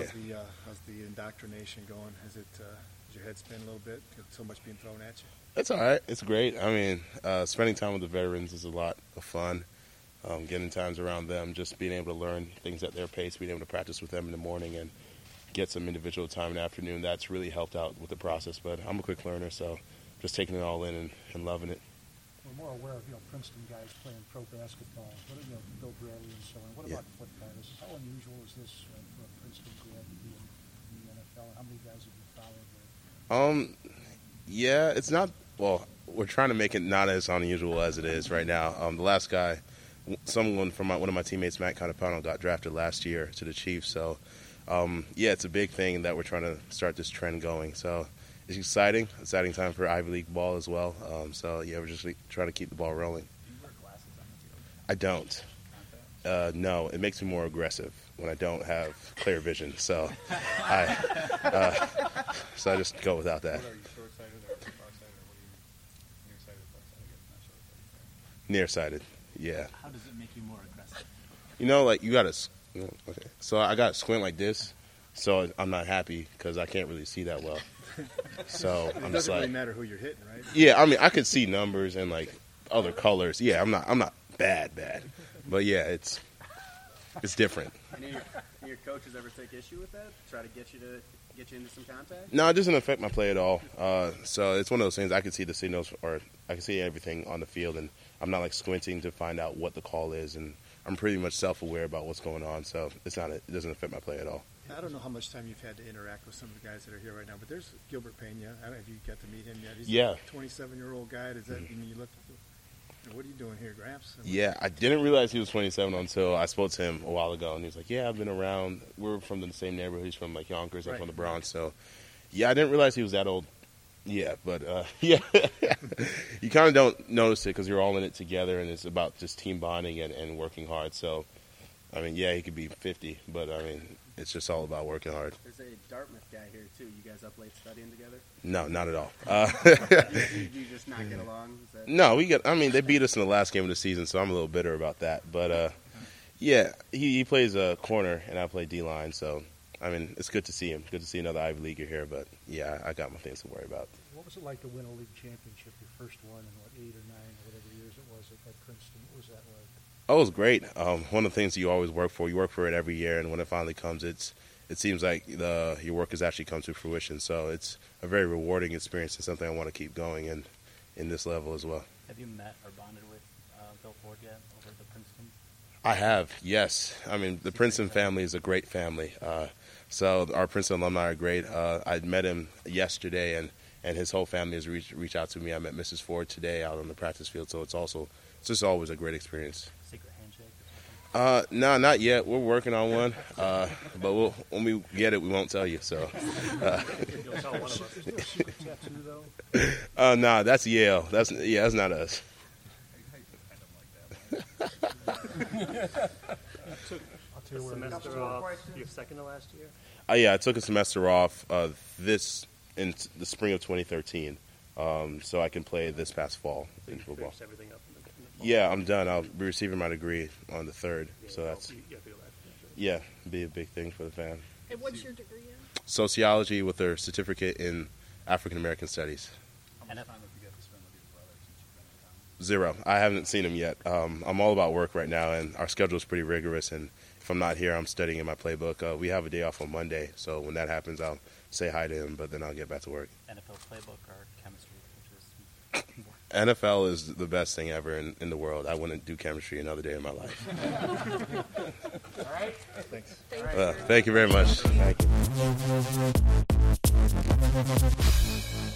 How's the indoctrination going? Has your head spin a little bit? So much being thrown at you. It's all right. It's great. I mean, spending time with the veterans is a lot of fun. Getting times around them, just being able to learn things at their pace, being able to practice with them in the morning and get some individual time in the afternoon, that's really helped out with the process. But I'm a quick learner, so just taking it all in and loving it. We're more aware of, Princeton guys playing pro basketball. What, Bill Bradley and so on. What about football? How unusual is this for a Princeton grad to be in the NFL? How many guys have you followed there? Yeah, it's not. Well, we're trying to make it not as unusual as it is right now. The last guy, someone from one of my teammates, Matt Conapano, got drafted last year to the Chiefs. So, it's a big thing that we're trying to start this trend going. So it's exciting time for Ivy League ball as well. We're just trying to keep the ball rolling. Do you wear glasses on the field? I don't. No, it makes me more aggressive when I don't have clear vision. So I just go without that. What are you, short-sighted or far-sighted, or what are you, nearsighted or farsighted? I guess not short-sighted. Nearsighted, yeah. How does it make you more aggressive? You got to. Okay. So I got to squint like this, so I'm not happy because I can't really see that well. So It doesn't really matter who you're hitting, right? Yeah, I mean, I could see numbers and like other colors. Yeah, I'm not bad, but yeah, it's different. Any of your coaches ever take issue with that? Try to get you into some contact? No, it doesn't affect my play at all. So it's one of those things. I can see the signals, or I can see everything on the field, and I'm not like squinting to find out what the call is, and I'm pretty much self-aware about what's going on. So it doesn't affect my play at all. I don't know how much time you've had to interact with some of the guys that are here right now, but there's Gilbert Pena. I don't know if you got to meet him yet. He's a 27-year-old guy. Does that mean you look? What are you doing here, Gramps? Yeah, I didn't realize he was 27 until I spoke to him a while ago, and he was like, "Yeah, I've been around. We're from the same neighborhood. He's from like Yonkers, I'm from the Bronx." So, yeah, I didn't realize he was that old. Yeah, but yeah, you kind of don't notice it because you're all in it together, and it's about just team bonding and working hard. So, I mean, yeah, he could be 50, but I mean, it's just all about working hard. There's a Dartmouth guy here too. You guys up late studying together? No, not at all. You just not get along? No, they beat us in the last game of the season, so I'm a little bitter about that. But yeah, he plays a corner, and I play D-line, so I mean, it's good to see him. Good to see another Ivy Leaguer here, but yeah, I got my things to worry about. What was it like to win a league championship, your first one in 8 or 9 or whatever years it was at Princeton? What was that like? Oh, it was great. One of the things you always work for, you work for it every year, and when it finally comes, it seems like your work has actually come to fruition. So it's a very rewarding experience and something I want to keep going in this level as well. Have you met or bonded with Bill Ford yet over at the Princeton? I have, yes. I mean, the Princeton family is a great family. So our Princeton alumni are great. I met him yesterday, and his whole family has reached out to me. I met Mrs. Ford today out on the practice field, so it's just always a great experience. Secret handshake? No, not yet. We're working on one, but when we get it, we won't tell you. So, You'll tell one of us. Is there a secret tattoo, though? no, that's Yale. That's not us. Took a semester off. Your second to last year? Yeah, I took a semester off in the spring of 2013, so I can play this past fall in football. Finished everything up in the fall? Yeah, I'm done. I'll be receiving my degree on the 3rd, so that's be a big thing for the fan. And what's your degree in? Sociology with a certificate in African American Studies. How much time have you got to spend with your brother since you've been in town? 0. I haven't seen him yet. I'm all about work right now, and our schedule is pretty rigorous. And if I'm not here, I'm studying in my playbook. We have a day off on Monday, so when that happens, I'll say hi to him, but then I'll get back to work. NFL playbook or chemistry? NFL is the best thing ever in the world. I wouldn't do chemistry another day in my life. All right. Thanks. Thank you very much. Thank you.